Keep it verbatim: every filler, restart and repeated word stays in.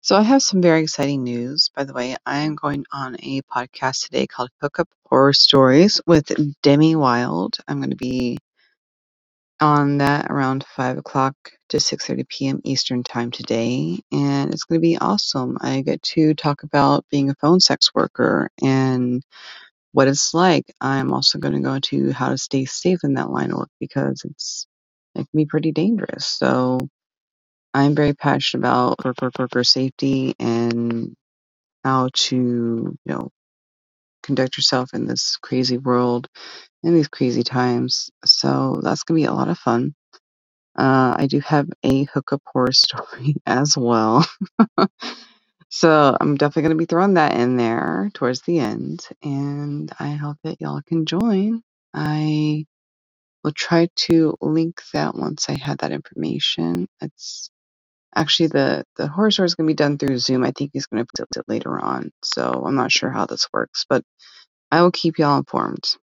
So I have some very exciting news. By the way, I am going on a podcast today called Hookup Horror Stories with Demi Wild. I'm going to be on that around five o'clock to six thirty p m. Eastern time today, and it's going to be awesome. I get to talk about being a phone sex worker and what it's like. I'm also going to go into how to stay safe in that line of work because it's it can be pretty dangerous. So I'm very passionate about work, work, worker safety and how to, you know, conduct yourself in this crazy world in these crazy times. So that's gonna be a lot of fun. Uh, I do have a hookup horror story as well. So I'm definitely gonna be throwing that in there towards the end, and I hope that y'all can join. I will try to link that once I have that information. It's actually the the horror story is gonna be done through Zoom. I think he's gonna put it later on, so I'm not sure how this works, but I will keep y'all informed.